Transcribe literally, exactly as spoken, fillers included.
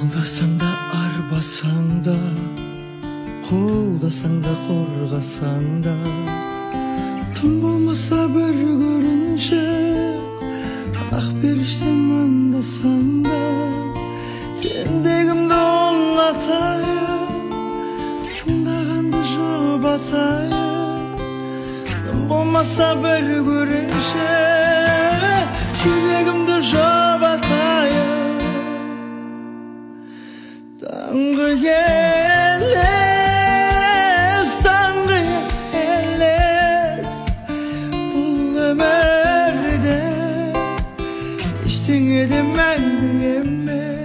Алдасаң да арбасаң да, қолдасаң да қорғасаң да, тым болмаса бір көрінші ақ періштем андасаң да, сендегімді ұнатайын, тыңдағанды жұбатайын. Тым болмаса бір көрінші жүрегімді жұбатайын. Таңғы елес, таңғы елес, бұл өмірде ештеңе де мәңгі емес.